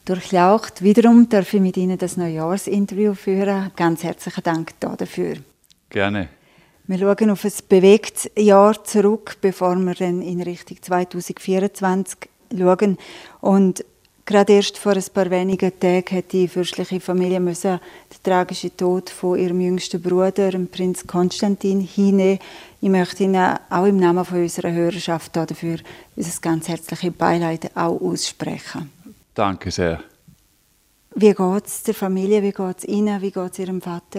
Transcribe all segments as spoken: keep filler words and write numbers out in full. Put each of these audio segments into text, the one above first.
durchlaucht. Wiederum darf ich mit Ihnen das Neujahrsinterview führen. Ganz herzlichen Dank dafür. Gerne. Wir schauen auf ein bewegtes Jahr zurück, bevor wir dann in Richtung zwanzig vierundzwanzig schauen. Und gerade erst vor ein paar wenigen Tagen hat die fürstliche Familie müssen den tragischen Tod von ihrem jüngsten Bruder, dem Prinz Konstantin, hinnehmen. Ich möchte Ihnen auch im Namen von unserer Hörerschaft dafür unser ganz herzliches Beileid auch aussprechen. Danke sehr. Wie geht es der Familie? Wie geht es Ihnen? Wie geht es Ihrem Vater?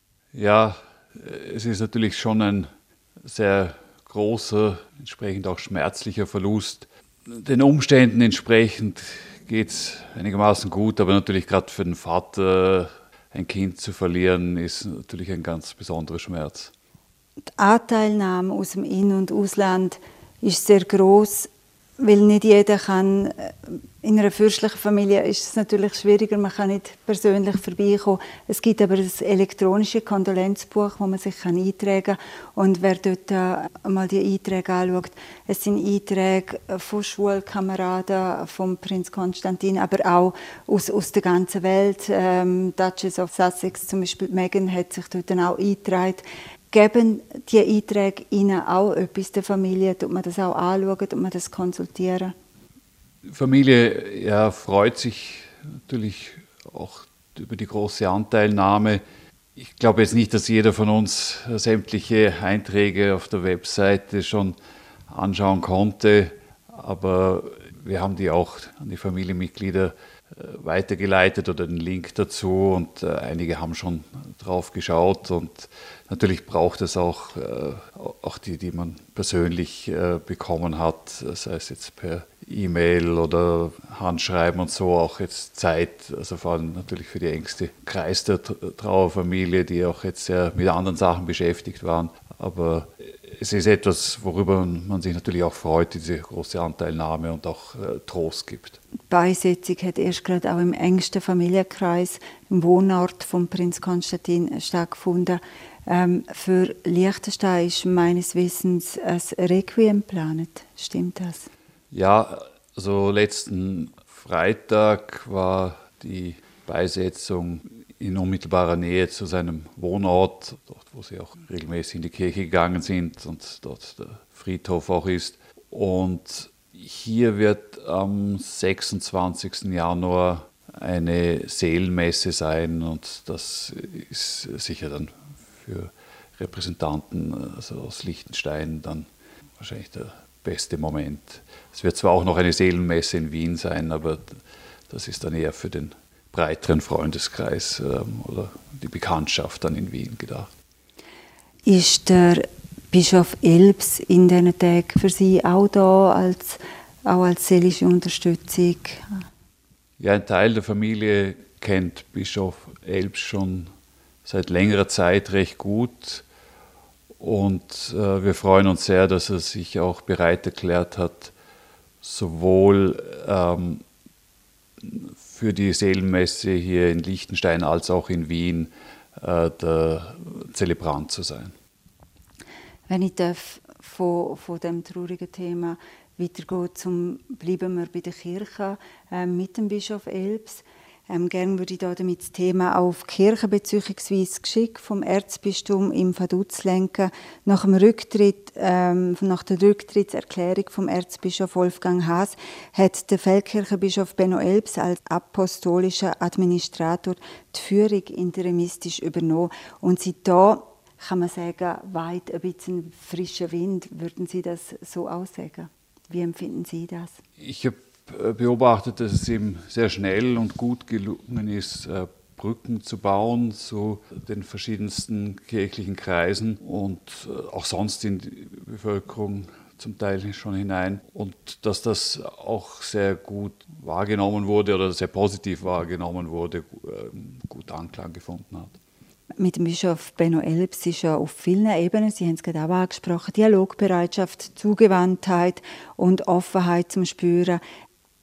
Ja, es ist natürlich schon ein sehr großer, entsprechend auch schmerzlicher Verlust. Den Umständen entsprechend geht es einigermaßen gut, aber natürlich gerade für den Vater ein Kind zu verlieren, ist natürlich ein ganz besonderer Schmerz. Die Anteilnahme aus dem In- und Ausland ist sehr gross, weil nicht jeder kann. In einer fürstlichen Familie ist es natürlich schwieriger, man kann nicht persönlich vorbeikommen. Es gibt aber das elektronische Kondolenzbuch, wo man sich eintragen kann. Und wer dort einmal die Einträge anschaut, es sind Einträge von Schulkameraden von Prinz Konstantin, aber auch aus, aus der ganzen Welt. Ähm, Duchess of Sussex, zum Beispiel Meghan, hat sich dort auch eingetragen. Geben die Einträge Ihnen auch etwas der Familie? Tut man das auch anschauen? Tut man das konsultieren? Die Familie ja, freut sich natürlich auch über die große Anteilnahme. Ich glaube jetzt nicht, dass jeder von uns sämtliche Einträge auf der Webseite schon anschauen konnte, aber wir haben die auch an die Familienmitglieder weitergeleitet oder den Link dazu und äh, einige haben schon drauf geschaut und natürlich braucht es auch, äh, auch die, die man persönlich äh, bekommen hat, sei es jetzt per E-Mail oder Handschreiben und so, auch jetzt Zeit, also vor allem natürlich für die engste Kreis der Trauerfamilie, die auch jetzt sehr mit anderen Sachen beschäftigt waren, aber es ist etwas, worüber man sich natürlich auch freut, diese große Anteilnahme und auch äh, Trost gibt. Die Beisetzung hat erst gerade auch im engsten Familienkreis, im Wohnort von Prinz Konstantin, stattgefunden. Ähm, für Liechtenstein ist meines Wissens ein Requiem geplant. Stimmt das? Ja, also letzten Freitag war die Beisetzung in unmittelbarer Nähe zu seinem Wohnort, dort wo sie auch regelmäßig in die Kirche gegangen sind und dort der Friedhof auch ist. Und hier wird am sechsundzwanzigsten Januar eine Seelenmesse sein und das ist sicher dann für Repräsentanten also aus Liechtenstein dann wahrscheinlich der beste Moment. Es wird zwar auch noch eine Seelenmesse in Wien sein, aber das ist dann eher für den breiteren Freundeskreis ähm, oder die Bekanntschaft dann in Wien gedacht. Ist der Bischof Elbs in diesen Tagen für Sie auch da, als, auch als seelische Unterstützung? Ja, ein Teil der Familie kennt Bischof Elbs schon seit längerer Zeit recht gut und äh, wir freuen uns sehr, dass er sich auch bereit erklärt hat, sowohl ähm, für die Seelenmesse hier in Liechtenstein als auch in Wien äh, der Zelebrant zu sein. Wenn ich darf, von, von dem traurigen Thema weitergehen, zum bleiben wir bei der Kirche äh, mit dem Bischof Elbs. Ähm, gerne würde ich da damit das Thema auf die Kirche bzw. das Geschick vom Erzbistum im Vaduz lenken. Nach dem Rücktritt, ähm, nach der Rücktrittserklärung vom Erzbischof Wolfgang Haas hat der Feldkirchenbischof Benno Elbs als apostolischer Administrator die Führung interimistisch übernommen. Und seitdem, kann man sagen, weit ein bisschen frischer Wind. Würden Sie das so aussagen? Wie empfinden Sie das? Ich habe beobachtet, dass es ihm sehr schnell und gut gelungen ist, Brücken zu bauen zu den verschiedensten kirchlichen Kreisen und auch sonst in die Bevölkerung zum Teil schon hinein. Und dass das auch sehr gut wahrgenommen wurde oder sehr positiv wahrgenommen wurde, gut Anklang gefunden hat. Mit dem Bischof Benno Elbs ist ja auf vielen Ebenen, Sie haben es gerade auch angesprochen, Dialogbereitschaft, Zugewandtheit und Offenheit zum Spüren.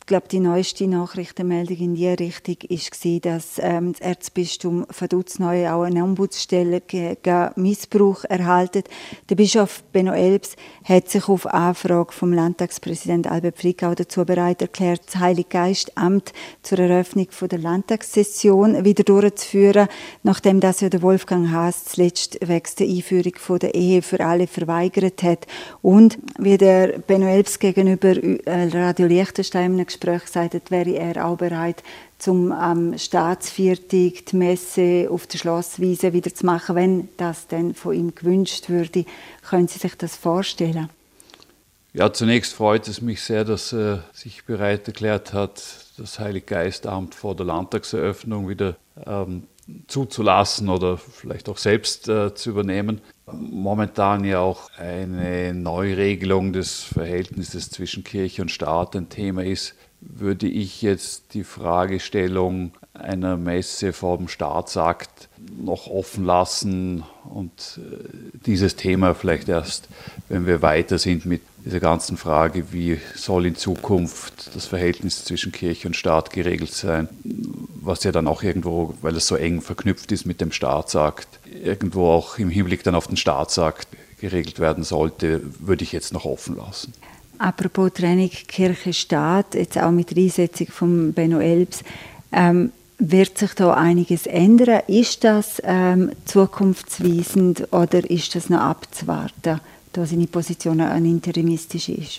Ich glaube, die neueste Nachrichtenmeldung in diese Richtung war, dass ähm, das Erzbistum Vaduz neu auch eine Ombudsstelle gegen Missbrauch erhalten. Der Bischof Benno Elbs hat sich auf Anfrage vom Landtagspräsident Albert Fricka dazu bereit erklärt, das Heilige Geist-Amt zur Eröffnung der Landtagssession wieder durchzuführen, nachdem das ja der Wolfgang Haas zuletzt wegen der Einführung der Ehe für alle verweigert hat. Und wie der Benno Elbs gegenüber Radio Liechtenstein in einem Gespräch gesagt hat, wäre er auch bereit, zum am Staatsviertag die Messe auf der Schlosswiese wieder zu machen, wenn das dann von ihm gewünscht würde. Können Sie sich das vorstellen? Ja, zunächst freut es mich sehr, dass er sich bereit erklärt hat, das Heilige Geist-Amt vor der Landtagseröffnung wieder ähm, zuzulassen oder vielleicht auch selbst äh, zu übernehmen. Momentan ja auch eine Neuregelung des Verhältnisses zwischen Kirche und Staat ein Thema ist, würde ich jetzt die Fragestellung einer Messe vor dem Staatsakt noch offen lassen und dieses Thema vielleicht erst, wenn wir weiter sind mit dieser ganzen Frage, wie soll in Zukunft das Verhältnis zwischen Kirche und Staat geregelt sein, was ja dann auch irgendwo, weil es so eng verknüpft ist mit dem Staatsakt, irgendwo auch im Hinblick dann auf den Staatsakt geregelt werden sollte, würde ich jetzt noch offen lassen. Apropos Trennung Kirche-Staat, jetzt auch mit der Einsetzung von Benno Elbs, ähm, wird sich da einiges ändern? Ist das ähm, zukunftsweisend oder ist das noch abzuwarten, da seine Position eine interimistische ist?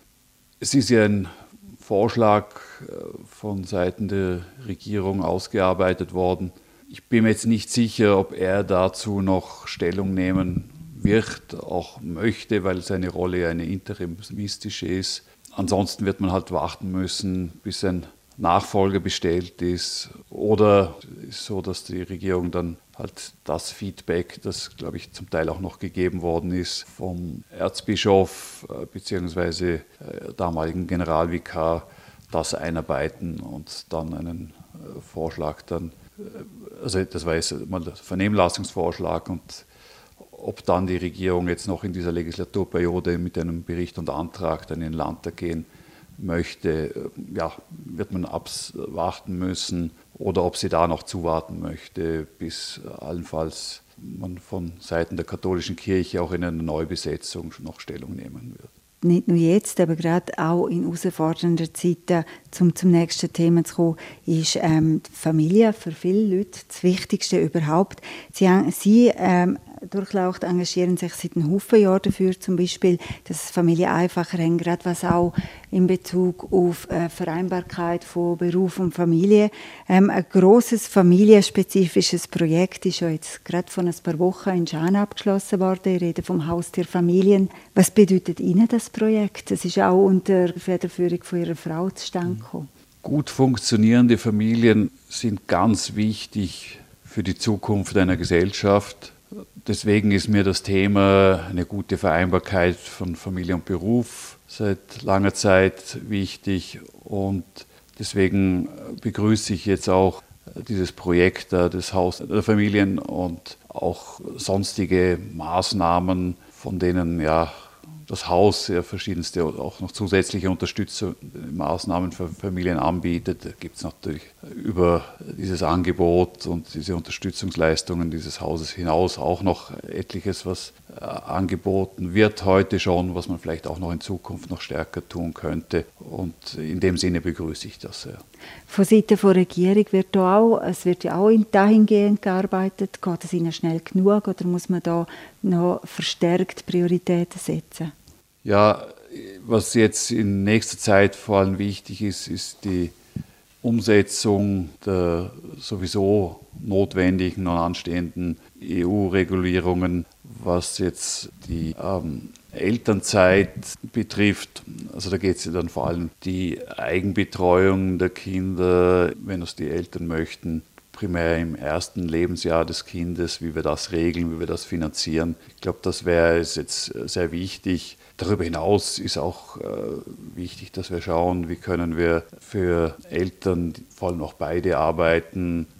Es ist ja ein Vorschlag von Seiten der Regierung ausgearbeitet worden. Ich bin mir jetzt nicht sicher, ob er dazu noch Stellung nehmen wird, auch möchte, weil seine Rolle eine interimistische ist. Ansonsten wird man halt warten müssen, bis ein Nachfolger bestellt ist. Oder ist so, dass die Regierung dann halt das Feedback, das, glaube ich, zum Teil auch noch gegeben worden ist vom Erzbischof bzw. damaligen Generalvikar, das einarbeiten und dann einen Vorschlag dann, also das war jetzt mal der Vernehmlassungsvorschlag und ob dann die Regierung jetzt noch in dieser Legislaturperiode mit einem Bericht und Antrag dann in den Landtag gehen möchte, ja, wird man abwarten müssen oder ob sie da noch zuwarten möchte, bis allenfalls man von Seiten der katholischen Kirche auch in einer Neubesetzung noch Stellung nehmen wird. Nicht nur jetzt, aber gerade auch in herausfordernden Zeiten, um zum nächsten Thema zu kommen, ist ähm, die Familie für viele Leute das Wichtigste überhaupt. Sie, sie ähm, durchlaucht engagieren sich seit einem Haufen Jahren dafür, zum Beispiel, dass es Familien einfacher haben, gerade was auch in Bezug auf äh, Vereinbarkeit von Beruf und Familie. Ähm, ein grosses familienspezifisches Projekt ist ja jetzt gerade vor ein paar Wochen in Schaan abgeschlossen worden. Ich rede vom Haustier Familien. Was bedeutet Ihnen das Projekt? Das ist auch unter Federführung von Ihrer Frau zustande gekommen. Gut funktionierende Familien sind ganz wichtig für die Zukunft einer Gesellschaft. Deswegen ist mir das Thema eine gute Vereinbarkeit von Familie und Beruf seit langer Zeit wichtig und deswegen begrüße ich jetzt auch dieses Projekt des Haus der Familien und auch sonstige Maßnahmen, von denen ja das Haus ja verschiedenste auch noch zusätzliche Unterstützungsmaßnahmen für Familien anbietet. Da gibt es natürlich über dieses Angebot und diese Unterstützungsleistungen dieses Hauses hinaus auch noch etliches, was äh, angeboten wird heute schon, was man vielleicht auch noch in Zukunft noch stärker tun könnte. Und in dem Sinne begrüße ich das sehr. Von Seiten der Regierung wird da auch, es wird ja auch dahingehend gearbeitet. Geht es Ihnen schnell genug oder muss man da noch verstärkt Prioritäten setzen? Ja, was jetzt in nächster Zeit vor allem wichtig ist, ist die Umsetzung der sowieso notwendigen und anstehenden E U-Regulierungen, was jetzt die ähm, Elternzeit betrifft. Also da geht es ja dann vor allem die Eigenbetreuung der Kinder, wenn es die Eltern möchten, primär im ersten Lebensjahr des Kindes, wie wir das regeln, wie wir das finanzieren. Ich glaube, das wäre jetzt sehr wichtig. Darüber hinaus ist auch äh, wichtig, dass wir schauen, wie können wir für Eltern, die vor allem auch beide arbeiten,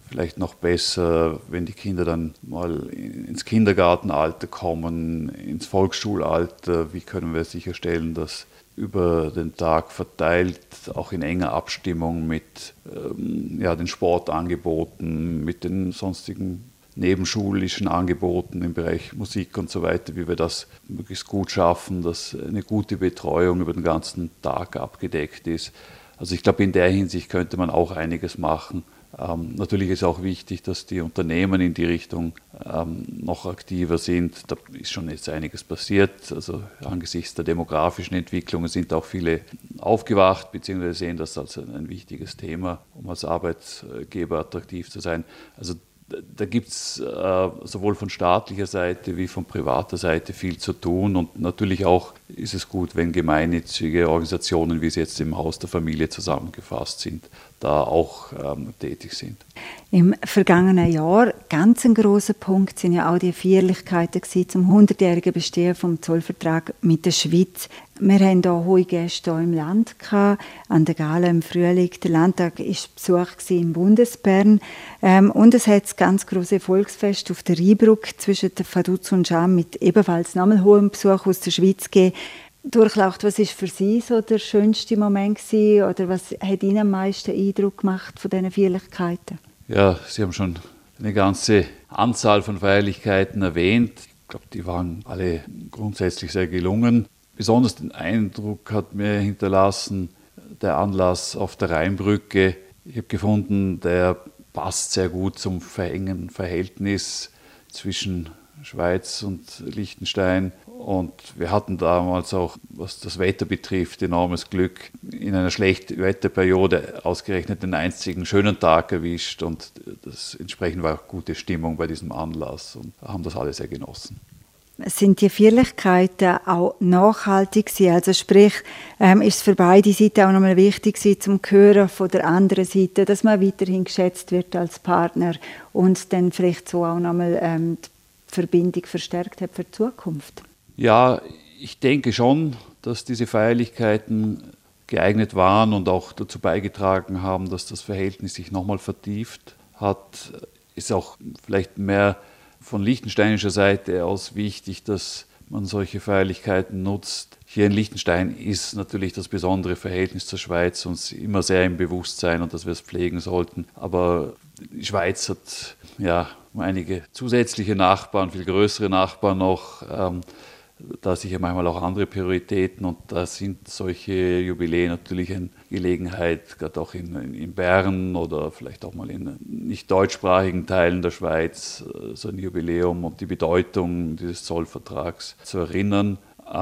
vielleicht noch besser, wenn die Kinder dann mal ins Kindergartenalter kommen, ins Volksschulalter. Wie können wir sicherstellen, dass über den Tag verteilt, auch in enger Abstimmung mit ähm, ja, den Sportangeboten, mit den sonstigen nebenschulischen Angeboten im Bereich Musik und so weiter, wie wir das möglichst gut schaffen, dass eine gute Betreuung über den ganzen Tag abgedeckt ist. Also ich glaube, in der Hinsicht könnte man auch einiges machen. Ähm, natürlich ist auch wichtig, dass die Unternehmen in die Richtung ähm, noch aktiver sind. Da ist schon jetzt einiges passiert. Also angesichts der demografischen Entwicklungen sind auch viele aufgewacht, beziehungsweise sehen das als ein wichtiges Thema, um als Arbeitgeber attraktiv zu sein. Also da gibt es äh, sowohl von staatlicher Seite wie von privater Seite viel zu tun, und natürlich auch ist es gut, wenn gemeinnützige Organisationen, wie sie jetzt im Haus der Familie zusammengefasst sind, da auch ähm, tätig sind. Im vergangenen Jahr, ganz ein grosser Punkt, sind ja auch die Feierlichkeiten zum hundertjährigen Bestehen vom Zollvertrag mit der Schweiz. Wir haben hier hohe Gäste hier im Land gehabt, an der Gala im Frühling. Der Landtag war Besuch in Bundesbern. Ähm, und es hat das ganz große Volksfest auf der Rheinbrücke zwischen der Vaduz und Cham mit ebenfalls nochmal hohem Besuch aus der Schweiz gegeben. Durchlaucht, was war für Sie so der schönste Moment gewesen, oder was hat Ihnen am meisten Eindruck gemacht von diesen Feierlichkeiten? Ja, Sie haben schon eine ganze Anzahl von Feierlichkeiten erwähnt. Ich glaube, die waren alle grundsätzlich sehr gelungen. Besonders den Eindruck hat mir hinterlassen der Anlass auf der Rheinbrücke. Ich habe gefunden, der passt sehr gut zum engen Verhältnis zwischen Schweiz und Liechtenstein. Und wir hatten damals auch, was das Wetter betrifft, enormes Glück. In einer schlechten Wetterperiode ausgerechnet den einzigen schönen Tag erwischt. Und das entsprechend war auch gute Stimmung bei diesem Anlass. Und haben das alle sehr genossen. Sind die Feierlichkeiten auch nachhaltig gewesen? Also sprich, ähm, ist es für beide Seiten auch nochmal wichtig gewesen, zum Hören von der anderen Seite, dass man weiterhin geschätzt wird als Partner und dann vielleicht so auch nochmal ähm, die Verbindung verstärkt hat für die Zukunft? Ja, ich denke schon, dass diese Feierlichkeiten geeignet waren und auch dazu beigetragen haben, dass das Verhältnis sich nochmal vertieft hat. Ist auch vielleicht mehr von liechtensteinischer Seite aus wichtig, dass man solche Feierlichkeiten nutzt. Hier in Liechtenstein ist natürlich das besondere Verhältnis zur Schweiz uns immer sehr im Bewusstsein und dass wir es pflegen sollten. Aber die Schweiz hat ja einige zusätzliche Nachbarn, viel größere Nachbarn noch. Ähm, da sicher manchmal auch andere Prioritäten, und da sind solche Jubiläen natürlich eine Gelegenheit, gerade auch in, in Bern oder vielleicht auch mal in nicht deutschsprachigen Teilen der Schweiz, so ein Jubiläum und die Bedeutung dieses Zollvertrags zu erinnern.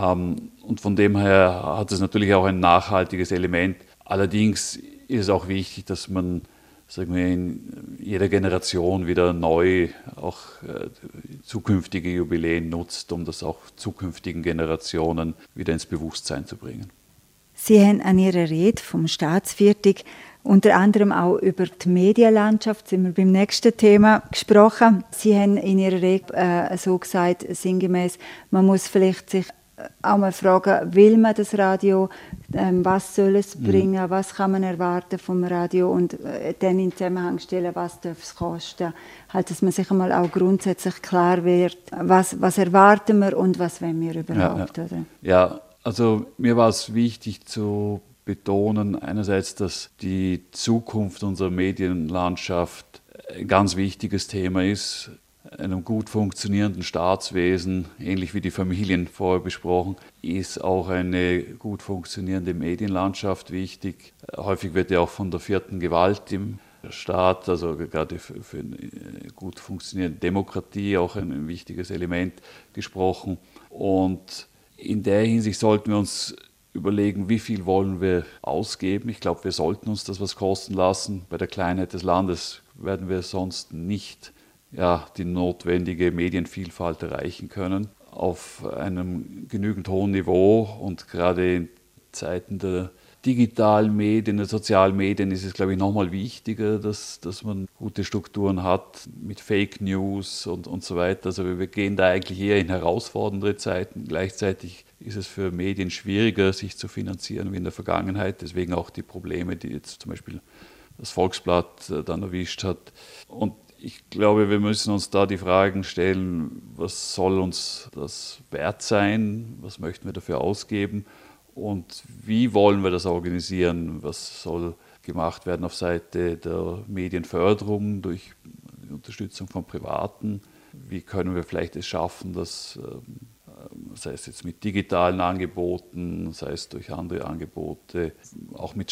Und von dem her hat es natürlich auch ein nachhaltiges Element. Allerdings ist es auch wichtig, dass man, sagen wir, in jeder Generation wieder neu auch äh, zukünftige Jubiläen nutzt, um das auch zukünftigen Generationen wieder ins Bewusstsein zu bringen. Sie haben an Ihrer Rede vom Staatsviertag unter anderem auch über die Medienlandschaft, sind wir beim nächsten Thema, gesprochen. Sie haben in Ihrer Rede äh, so gesagt, sinngemäß, man muss vielleicht sich auch mal fragen, will man das Radio, ähm, was soll es bringen, mhm. was kann man erwarten vom Radio, und äh, dann in Zusammenhang stellen, was darf es kosten. Halt, dass man sich einmal auch grundsätzlich klar wird, was, was erwarten wir und was wollen wir überhaupt. Ja, ja. Oder? Ja, also mir war es wichtig zu betonen, einerseits, dass die Zukunft unserer Medienlandschaft ein ganz wichtiges Thema ist. Einem gut funktionierenden Staatswesen, ähnlich wie die Familien vorher besprochen, ist auch eine gut funktionierende Medienlandschaft wichtig. Häufig wird ja auch von der vierten Gewalt im Staat, also gerade für, für eine gut funktionierende Demokratie, auch ein, ein wichtiges Element gesprochen. Und in der Hinsicht sollten wir uns überlegen, wie viel wollen wir ausgeben. Ich glaube, wir sollten uns das was kosten lassen. Bei der Kleinheit des Landes werden wir sonst nicht ja, die notwendige Medienvielfalt erreichen können auf einem genügend hohen Niveau. Und gerade in Zeiten der digitalen Medien, der sozialen Medien ist es, glaube ich, nochmal wichtiger, dass, dass man gute Strukturen hat mit Fake News und, und so weiter. Also wir gehen da eigentlich eher in herausfordernde Zeiten. Gleichzeitig ist es für Medien schwieriger, sich zu finanzieren wie in der Vergangenheit. Deswegen auch die Probleme, die jetzt zum Beispiel das Volksblatt dann erwischt hat. Und ich glaube, wir müssen uns da die Fragen stellen, was soll uns das wert sein, was möchten wir dafür ausgeben und wie wollen wir das organisieren, was soll gemacht werden auf Seite der Medienförderung durch die Unterstützung von Privaten, wie können wir vielleicht es schaffen, dass, sei es jetzt mit digitalen Angeboten, sei es durch andere Angebote, auch mit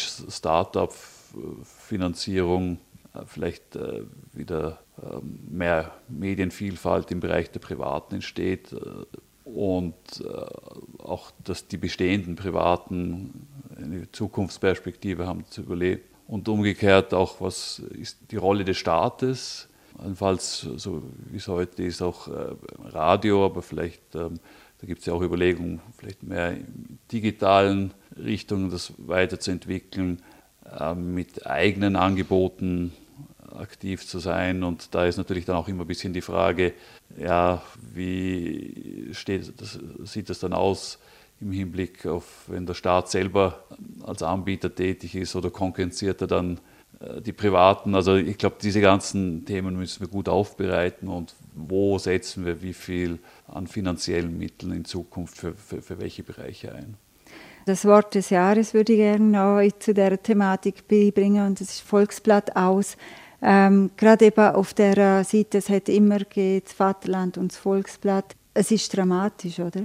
Start-up-Finanzierung, vielleicht wieder mehr Medienvielfalt im Bereich der Privaten entsteht und auch, dass die bestehenden Privaten eine Zukunftsperspektive haben zu überleben. Und umgekehrt auch, was ist die Rolle des Staates? Allenfalls, so wie es heute ist, auch Radio, aber vielleicht, da gibt es ja auch Überlegungen, vielleicht mehr in digitalen Richtungen das weiterzuentwickeln, mit eigenen Angeboten aktiv zu sein. Und da ist natürlich dann auch immer ein bisschen die Frage, ja, wie steht das, sieht das dann aus im Hinblick auf, wenn der Staat selber als Anbieter tätig ist oder konkurrenziert er dann äh, die Privaten. Also ich glaube, diese ganzen Themen müssen wir gut aufbereiten und wo setzen wir wie viel an finanziellen Mitteln in Zukunft für, für, für welche Bereiche ein. Das Wort des Jahres würde ich gerne noch zu dieser Thematik beibringen und das ist Volksblatt aus. Ähm, gerade eben auf der Seite, es hat immer gegeben, das Vaterland und das Volksblatt. Es ist dramatisch, oder?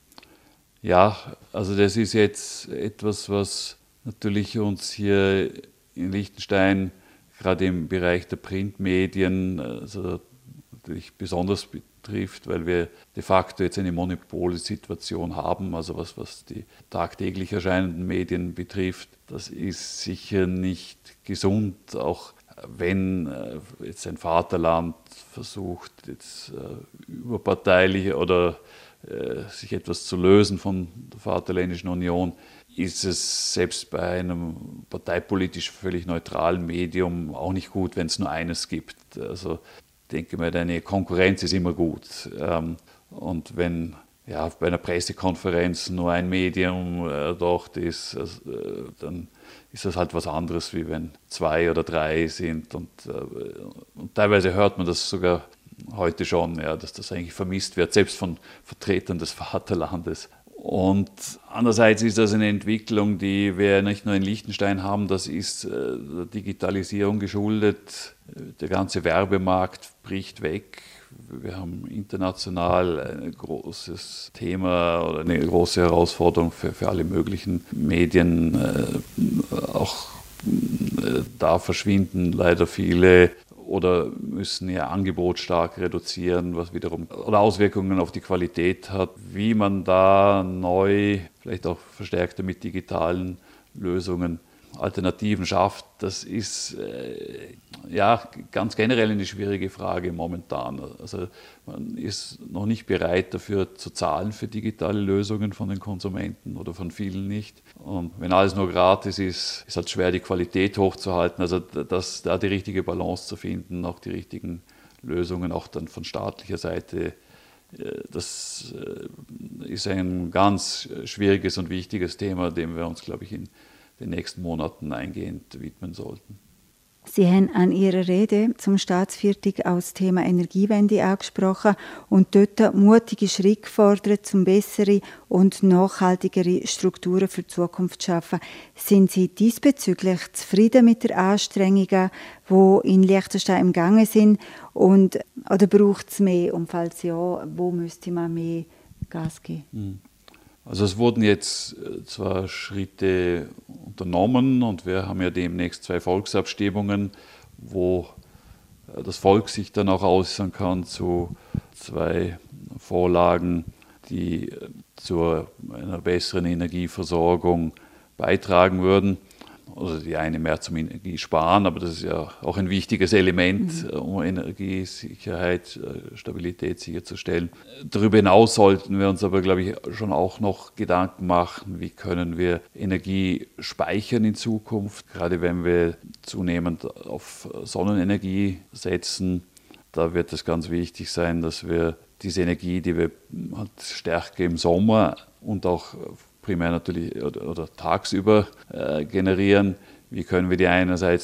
Ja, also das ist jetzt etwas, was natürlich uns hier in Liechtenstein gerade im Bereich der Printmedien also natürlich besonders betrifft, weil wir de facto jetzt eine Monopolsituation haben, also was, was die tagtäglich erscheinenden Medien betrifft. Das ist sicher nicht gesund, auch wenn äh, jetzt ein Vaterland versucht, jetzt äh, überparteilich oder äh, sich etwas zu lösen von der Vaterländischen Union, ist es selbst bei einem parteipolitisch völlig neutralen Medium auch nicht gut, wenn es nur eines gibt. Also ich denke mal, eine Konkurrenz ist immer gut. Ähm, und wenn ja, bei einer Pressekonferenz nur ein Medium äh, dort ist, also, äh, dann ist das halt was anderes, wie wenn zwei oder drei sind. Und, äh, und teilweise hört man das sogar heute schon, ja, dass das eigentlich vermisst wird, selbst von Vertretern des Vaterlandes. Und andererseits ist das eine Entwicklung, die wir nicht nur in Liechtenstein haben, das ist äh, der Digitalisierung geschuldet. Der ganze Werbemarkt bricht weg. Wir haben international ein großes Thema oder eine große Herausforderung für, für alle möglichen Medien. Äh, auch äh, da verschwinden leider viele oder müssen ihr Angebot stark reduzieren, was wiederum oder Auswirkungen auf die Qualität hat. Wie man da neu, vielleicht auch verstärkter mit digitalen Lösungen Alternativen schafft, das ist äh, ja ganz generell eine schwierige Frage momentan. Also man ist noch nicht bereit dafür zu zahlen für digitale Lösungen von den Konsumenten oder von vielen nicht. Und wenn alles nur gratis ist, ist halt schwer, die Qualität hochzuhalten. Also das, da die richtige Balance zu finden, auch die richtigen Lösungen, auch dann von staatlicher Seite, das ist ein ganz schwieriges und wichtiges Thema, dem wir uns, glaube ich, in den nächsten Monaten eingehend widmen sollten. Sie haben an Ihrer Rede zum Staatsviertel auch das Thema Energiewende angesprochen und dort mutige Schritte gefordert, um bessere und nachhaltigere Strukturen für die Zukunft zu schaffen. Sind Sie diesbezüglich zufrieden mit den Anstrengungen, die in Liechtenstein im Gange sind? Und, oder braucht es mehr? Und falls ja, wo müsste man mehr Gas geben? Mhm. Also es wurden jetzt zwar Schritte unternommen und wir haben ja demnächst zwei Volksabstimmungen, wo das Volk sich dann auch äußern kann zu zwei Vorlagen, die zu einer besseren Energieversorgung beitragen würden. Also die eine mehr zum Energiesparen, aber das ist ja auch ein wichtiges Element, mhm. um Energiesicherheit, Stabilität sicherzustellen. Darüber hinaus sollten wir uns aber, glaube ich, schon auch noch Gedanken machen, wie können wir Energie speichern in Zukunft, gerade wenn wir zunehmend auf Sonnenenergie setzen. Da wird es ganz wichtig sein, dass wir diese Energie, die wir halt stärker im Sommer und auch primär natürlich oder, oder tagsüber äh, generieren. Wie können wir die einerseits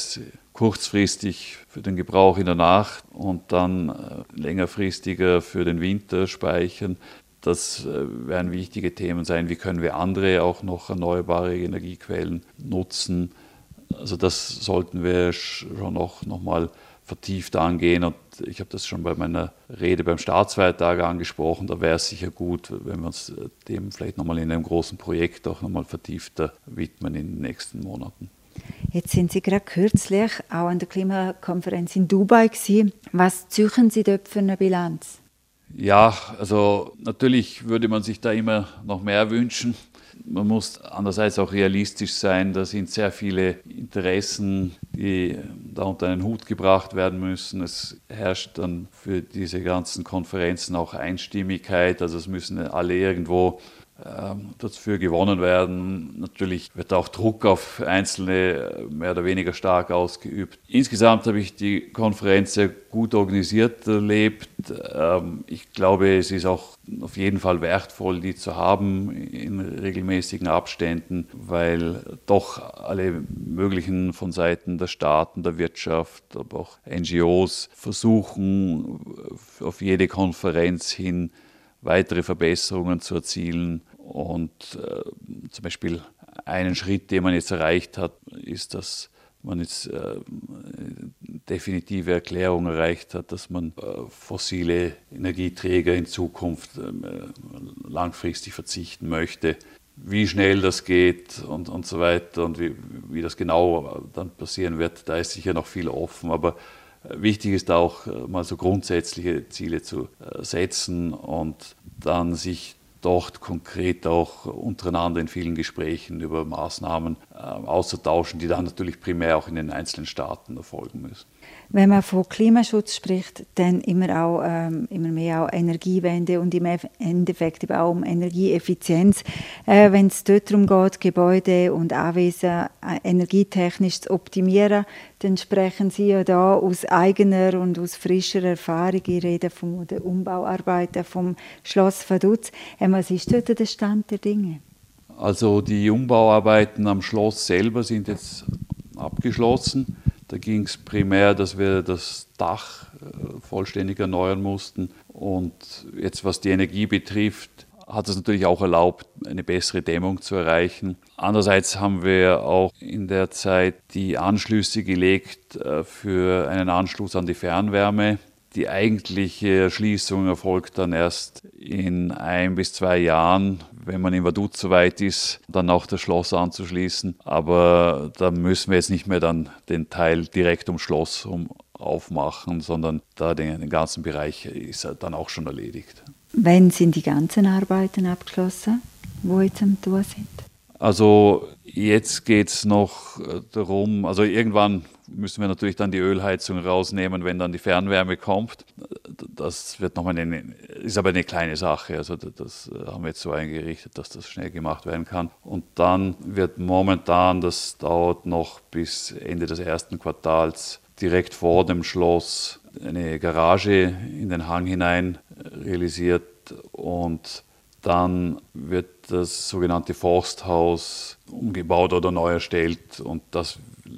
kurzfristig für den Gebrauch in der Nacht und dann längerfristiger für den Winter speichern. Das werden wichtige Themen sein. Wie können wir andere auch noch erneuerbare Energiequellen nutzen? Also das sollten wir schon noch, noch mal vertieft angehen. Und ich habe das schon bei meiner Rede beim Staatsfeiertag angesprochen. Da wäre es sicher gut, wenn wir uns dem vielleicht nochmal in einem großen Projekt auch nochmal vertiefter widmen in den nächsten Monaten. Jetzt sind Sie gerade kürzlich auch an der Klimakonferenz in Dubai gewesen. Was ziehen Sie dort für eine Bilanz? Ja, also natürlich würde man sich da immer noch mehr wünschen. Man muss andererseits auch realistisch sein, da sind sehr viele Interessen, die da unter einen Hut gebracht werden müssen. Es herrscht dann für diese ganzen Konferenzen auch Einstimmigkeit, also es müssen alle irgendwo dafür gewonnen werden. Natürlich wird auch Druck auf Einzelne mehr oder weniger stark ausgeübt. Insgesamt habe ich die Konferenz sehr gut organisiert erlebt. Ich glaube, es ist auch auf jeden Fall wertvoll, die zu haben in regelmäßigen Abständen, weil doch alle möglichen von Seiten der Staaten, der Wirtschaft, aber auch N G Os versuchen, auf jede Konferenz hin weitere Verbesserungen zu erzielen. Und äh, zum Beispiel einen Schritt, den man jetzt erreicht hat, ist, dass man jetzt äh, definitive Erklärung erreicht hat, dass man äh, fossile Energieträger in Zukunft äh, langfristig verzichten möchte. Wie schnell das geht und, und so weiter und wie, wie das genau dann passieren wird, da ist sicher noch viel offen. Aber wichtig ist auch, mal so grundsätzliche Ziele zu setzen und dann sich dort konkret auch untereinander in vielen Gesprächen über Maßnahmen auszutauschen, die dann natürlich primär auch in den einzelnen Staaten erfolgen müssen. Wenn man von Klimaschutz spricht, dann immer auch ähm, immer mehr auch Energiewende und im Endeffekt eben auch um Energieeffizienz. Äh, wenn es dort darum geht, Gebäude und Anwesen äh, energietechnisch zu optimieren, dann sprechen Sie ja da aus eigener und aus frischer Erfahrung. Ich rede von den Umbauarbeiten vom Schloss Vaduz. Äh, was ist dort der Stand der Dinge? Also die Umbauarbeiten am Schloss selber sind jetzt abgeschlossen. Da ging es primär, dass wir das Dach vollständig erneuern mussten. Und jetzt, was die Energie betrifft, hat es natürlich auch erlaubt, eine bessere Dämmung zu erreichen. Andererseits haben wir auch in der Zeit die Anschlüsse gelegt für einen Anschluss an die Fernwärme. Die eigentliche Erschließung erfolgt dann erst in ein bis zwei Jahren, wenn man in Vaduz so weit ist, dann auch das Schloss anzuschließen. Aber da müssen wir jetzt nicht mehr dann den Teil direkt ums Schloss um aufmachen, sondern da den, den ganzen Bereich ist dann auch schon erledigt. Wann sind die ganzen Arbeiten abgeschlossen, wo jetzt am Tour sind? Also jetzt geht es noch darum, also irgendwann müssen wir natürlich dann die Ölheizung rausnehmen, wenn dann die Fernwärme kommt. Das wird noch mal eine, ist aber eine kleine Sache. Also das haben wir jetzt so eingerichtet, dass das schnell gemacht werden kann. Und dann wird momentan, das dauert noch bis Ende des ersten Quartals, direkt vor dem Schloss eine Garage in den Hang hinein realisiert und dann wird das sogenannte Forsthaus umgebaut oder neu erstellt und das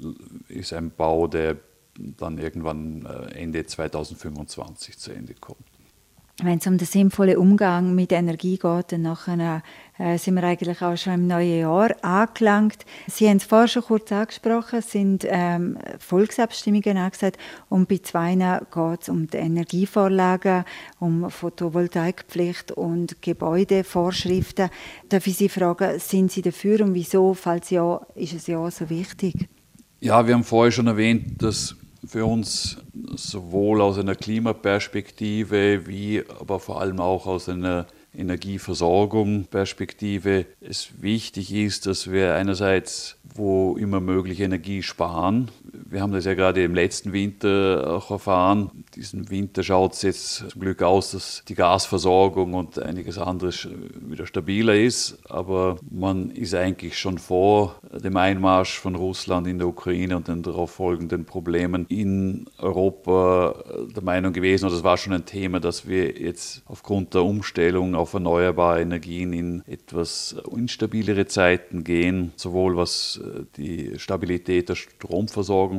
ist ein Bau, der dann irgendwann Ende zweitausendfünfundzwanzig zu Ende kommt. Wenn es um den sinnvollen Umgang mit Energie geht, dann nachher, äh, sind wir eigentlich auch schon im neuen Jahr angelangt. Sie haben es vorher schon kurz angesprochen, es sind ähm, Volksabstimmungen angesagt und bei zwei geht es um die Energievorlagen, um Photovoltaikpflicht und Gebäudevorschriften. Darf ich Sie fragen, sind Sie dafür und wieso, falls ja, ist es ja so wichtig? Ja, wir haben vorher schon erwähnt, dass für uns sowohl aus einer Klimaperspektive wie aber vor allem auch aus einer Energieversorgung Perspektive es wichtig ist, dass wir einerseits wo immer möglich Energie sparen. Wir haben das ja gerade im letzten Winter auch erfahren. Diesen Winter schaut es jetzt zum Glück aus, dass die Gasversorgung und einiges anderes wieder stabiler ist. Aber man ist eigentlich schon vor dem Einmarsch von Russland in der Ukraine und den darauf folgenden Problemen in Europa der Meinung gewesen, und das war schon ein Thema, dass wir jetzt aufgrund der Umstellung auf erneuerbare Energien in etwas instabilere Zeiten gehen, sowohl was die Stabilität der Stromversorgung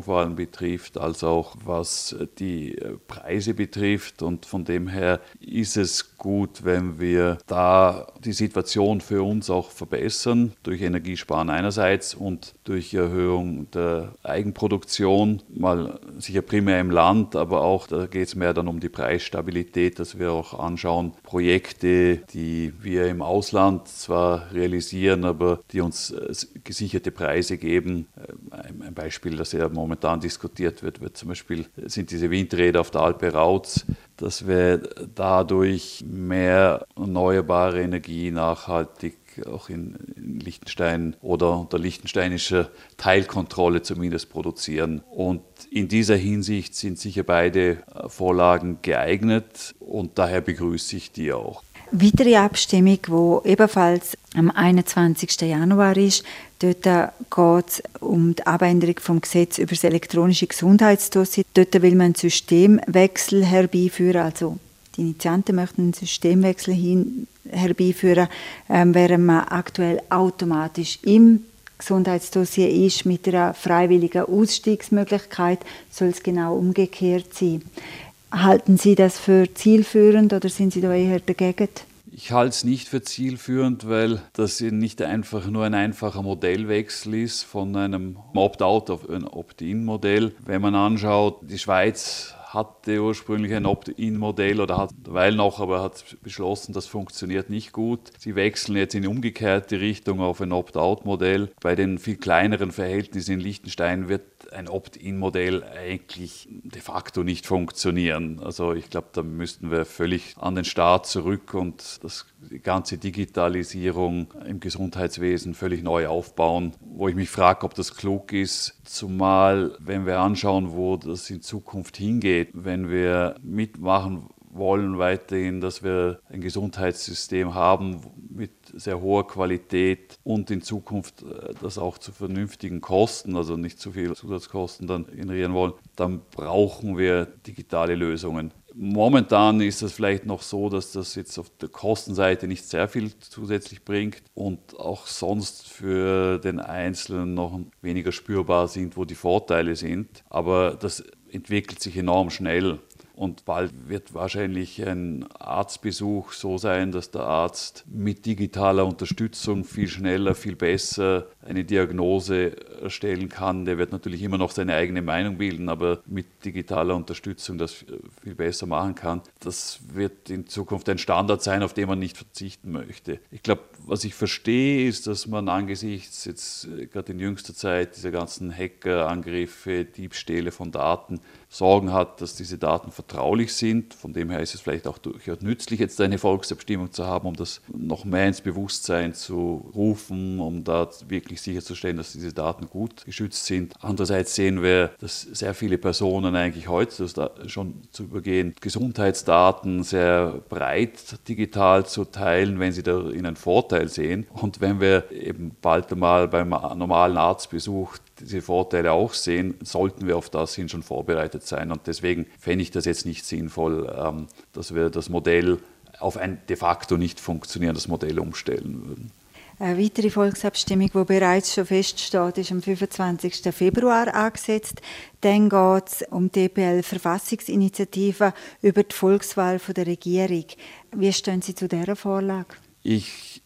vor allem betrifft, als auch was die Preise betrifft. Und von dem her ist es gut, wenn wir da die Situation für uns auch verbessern, durch Energiesparen einerseits und durch Erhöhung der Eigenproduktion, mal sicher primär im Land, aber auch da geht es mehr dann um die Preisstabilität, dass wir auch anschauen, Projekte, die wir im Ausland zwar realisieren, aber die uns gesicherte Preise geben. Ein Beispiel, das ja momentan diskutiert wird, wird zum Beispiel sind diese Windräder auf der Alpe Rauz, dass wir dadurch mehr erneuerbare Energie nachhaltig auch in Liechtenstein oder unter liechtensteinischer Teilkontrolle zumindest produzieren. Und in dieser Hinsicht sind sicher beide Vorlagen geeignet und daher begrüße ich die auch. Weitere Abstimmung, die ebenfalls am einundzwanzigsten Januar ist, dort geht es um die Abänderung vom Gesetz über das elektronische Gesundheitsdossier. Dort will man einen Systemwechsel herbeiführen, also die Initianten möchten einen Systemwechsel hin herbeiführen, ähm, während man aktuell automatisch im Gesundheitsdossier ist mit einer freiwilligen Ausstiegsmöglichkeit, soll es genau umgekehrt sein. Halten Sie das für zielführend oder sind Sie da eher dagegen? Ich halte es nicht für zielführend, weil das nicht einfach nur ein einfacher Modellwechsel ist von einem Opt-out auf ein Opt-in-Modell. Wenn man anschaut, die Schweiz hatte ursprünglich ein Opt-in-Modell oder hat weil noch, aber hat beschlossen, das funktioniert nicht gut. Sie wechseln jetzt in die umgekehrte Richtung auf ein Opt-out-Modell. Bei den viel kleineren Verhältnissen in Liechtenstein wird ein Opt-in-Modell eigentlich de facto nicht funktionieren. Also ich glaube, da müssten wir völlig an den Start zurück und das, die ganze Digitalisierung im Gesundheitswesen völlig neu aufbauen, wo ich mich frage, ob das klug ist, zumal wenn wir anschauen, wo das in Zukunft hingeht, wenn wir mitmachen wollen weiterhin, dass wir ein Gesundheitssystem haben mit sehr hoher Qualität und in Zukunft das auch zu vernünftigen Kosten, also nicht zu viel Zusatzkosten dann generieren wollen, dann brauchen wir digitale Lösungen. Momentan ist es vielleicht noch so, dass das jetzt auf der Kostenseite nicht sehr viel zusätzlich bringt und auch sonst für den Einzelnen noch weniger spürbar sind, wo die Vorteile sind. Aber das entwickelt sich enorm schnell. Und bald wird wahrscheinlich ein Arztbesuch so sein, dass der Arzt mit digitaler Unterstützung viel schneller, viel besser eine Diagnose erstellen kann. Der wird natürlich immer noch seine eigene Meinung bilden, aber mit digitaler Unterstützung das viel besser machen kann. Das wird in Zukunft ein Standard sein, auf den man nicht verzichten möchte. Ich glaube, was ich verstehe, ist, dass man angesichts jetzt gerade in jüngster Zeit dieser ganzen Hackerangriffe, Diebstähle von Daten, Sorgen hat, dass diese Daten vertraulich sind. Von dem her ist es vielleicht auch durchaus nützlich, jetzt eine Volksabstimmung zu haben, um das noch mehr ins Bewusstsein zu rufen, um da wirklich sicherzustellen, dass diese Daten gut geschützt sind. Andererseits sehen wir, dass sehr viele Personen eigentlich heute schon zu übergehen, Gesundheitsdaten sehr breit digital zu teilen, wenn sie darin einen Vorteil sehen. Und wenn wir eben bald einmal beim normalen Arztbesuch diese Vorteile auch sehen, sollten wir auf das hin schon vorbereitet sein. Und deswegen fände ich das jetzt nicht sinnvoll, dass wir das Modell auf ein de facto nicht funktionierendes Modell umstellen würden. Eine weitere Volksabstimmung, die bereits schon feststeht, ist am fünfundzwanzigsten Februar angesetzt. Dann geht es um die E P L-Verfassungsinitiative über die Volkswahl der Regierung. Wie stehen Sie zu dieser Vorlage? Ich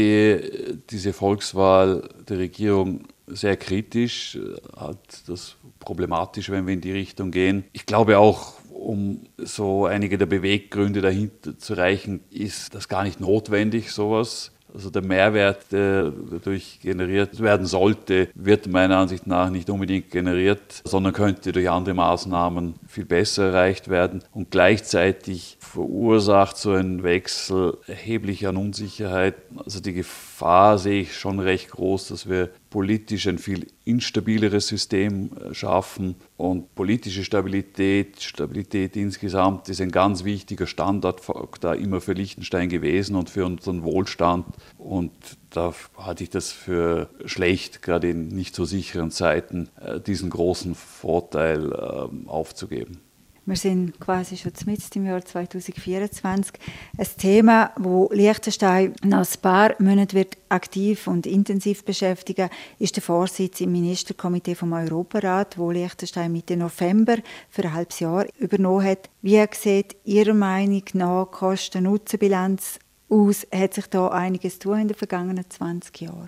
sehe diese Volkswahl der Regierung sehr kritisch, halt das problematisch, wenn wir in die Richtung gehen. Ich glaube auch, um so einige der Beweggründe dahinter zu erreichen, ist das gar nicht notwendig, sowas. Also der Mehrwert, der dadurch generiert werden sollte, wird meiner Ansicht nach nicht unbedingt generiert, sondern könnte durch andere Maßnahmen viel besser erreicht werden. Und gleichzeitig verursacht so ein Wechsel erheblich an Unsicherheit. Also die Gefahr sehe ich schon recht groß, dass wir politisch ein viel instabileres System schaffen. Und politische Stabilität, Stabilität insgesamt ist ein ganz wichtiger Standardfaktor immer für Liechtenstein gewesen und für unseren Wohlstand. Und da halte ich das für schlecht, gerade in nicht so sicheren Zeiten, diesen großen Vorteil aufzugeben. Wir sind quasi schon mitten im Jahr zweitausendvierundzwanzig. Ein Thema, wo Liechtenstein noch ein paar Monate wird aktiv und intensiv beschäftigen, ist der Vorsitz im Ministerkomitee vom Europarat, wo Liechtenstein Mitte November für ein halbes Jahr übernommen hat. Wie sieht Ihrer Meinung nach die Kosten-Nutzen-Bilanz aus? Hat sich da einiges getan in den vergangenen zwanzig Jahren?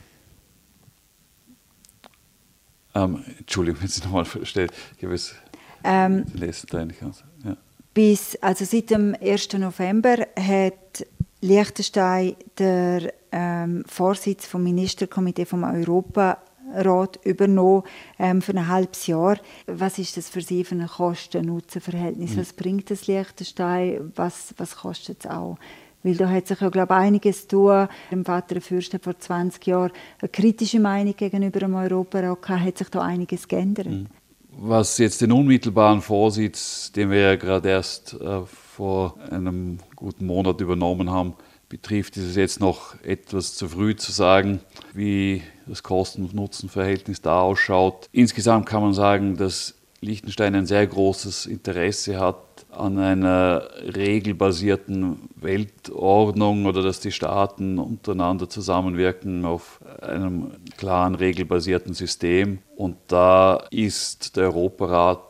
Ähm, Entschuldigung, wenn Sie nochmal verstehen. Ich habe es ähm, gelesen. Ja. Bis, also seit dem ersten November hat Liechtenstein den ähm, Vorsitz vom Ministerkomitee vom Europarat übernommen ähm, für ein halbes Jahr. Was ist das für Sie für ein Kosten-Nutzen-Verhältnis? Mhm. Was bringt das Liechtenstein? Was, was kostet es auch? Weil da hat sich ja, glaube ich, einiges tun. Dem Vater Fürst hat vor zwanzig Jahren eine kritische Meinung gegenüber dem Europarat gehabt. Hat sich da einiges geändert? Mhm. Was jetzt den unmittelbaren Vorsitz, den wir ja gerade erst äh, vor einem guten Monat übernommen haben, betrifft, ist es jetzt noch etwas zu früh zu sagen, wie das Kosten-Nutzen-Verhältnis da ausschaut. Insgesamt kann man sagen, dass Liechtenstein ein sehr großes Interesse hat an einer regelbasierten Weltordnung oder dass die Staaten untereinander zusammenwirken auf einem klaren regelbasierten System. Und da ist der Europarat,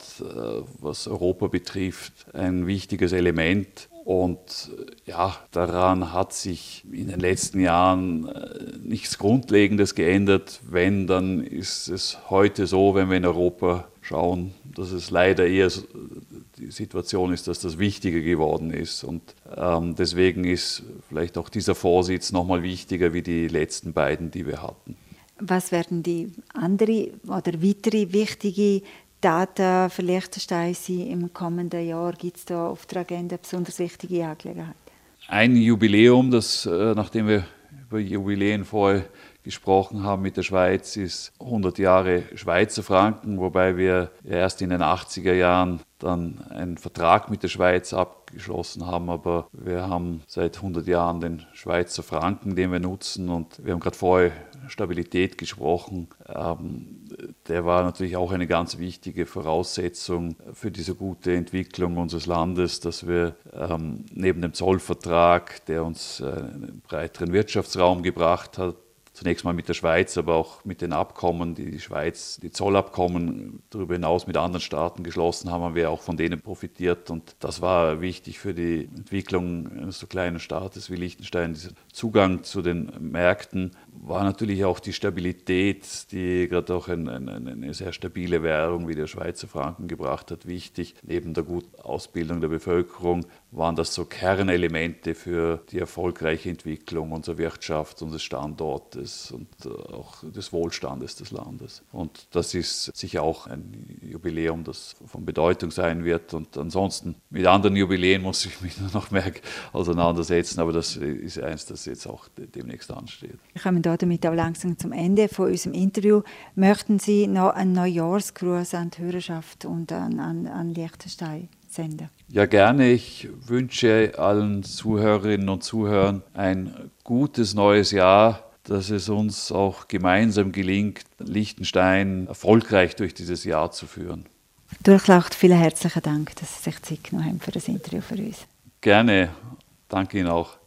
was Europa betrifft, ein wichtiges Element. Und ja, daran hat sich in den letzten Jahren nichts Grundlegendes geändert. Wenn, dann ist es heute so, wenn wir in Europa schauen, dass es leider eher die Situation ist, dass das wichtiger geworden ist. Und ähm, deswegen ist vielleicht auch dieser Vorsitz nochmal wichtiger wie die letzten beiden, die wir hatten. Was werden die andere oder weitere wichtige Daten für Liechtenstein sein im kommenden Jahr? Gibt es da auf der Agenda besonders wichtige Angelegenheiten? Ein Jubiläum, das, äh, nachdem wir über Jubiläen vorher gesprochen haben mit der Schweiz, ist hundert Jahre Schweizer Franken, wobei wir erst in den achtziger Jahren dann einen Vertrag mit der Schweiz abgeschlossen haben, aber wir haben seit hundert Jahren den Schweizer Franken, den wir nutzen, und wir haben gerade vorher Stabilität gesprochen. Ähm, der war natürlich auch eine ganz wichtige Voraussetzung für diese gute Entwicklung unseres Landes, dass wir ähm, neben dem Zollvertrag, der uns äh, einen breiteren Wirtschaftsraum gebracht hat, zunächst mal mit der Schweiz, aber auch mit den Abkommen, die die Schweiz, die Zollabkommen darüber hinaus mit anderen Staaten geschlossen haben, haben wir auch von denen profitiert. Und das war wichtig für die Entwicklung eines so kleinen Staates wie Liechtenstein. Dieser Zugang zu den Märkten war natürlich auch die Stabilität, die gerade auch eine, eine, eine sehr stabile Währung wie der Schweizer Franken gebracht hat, wichtig. Neben der guten Ausbildung der Bevölkerung waren das so Kernelemente für die erfolgreiche Entwicklung unserer Wirtschaft, unseres Standortes und auch des Wohlstandes des Landes. Und das ist sicher auch ein Jubiläum, das von Bedeutung sein wird. Und ansonsten mit anderen Jubiläen muss ich mich noch mehr auseinandersetzen, aber das ist eins, das jetzt auch demnächst ansteht. Wir kommen damit auch langsam zum Ende von unserem Interview. Möchten Sie noch einen Neujahrsgruß an die Hörerschaft und an, an, an Liechtenstein senden? Ja, gerne. Ich wünsche allen Zuhörerinnen und Zuhörern ein gutes neues Jahr, dass es uns auch gemeinsam gelingt, Liechtenstein erfolgreich durch dieses Jahr zu führen. Durchlaucht, vielen herzlichen Dank, dass Sie sich Zeit genommen haben für das Interview für uns. Gerne. Danke Ihnen auch.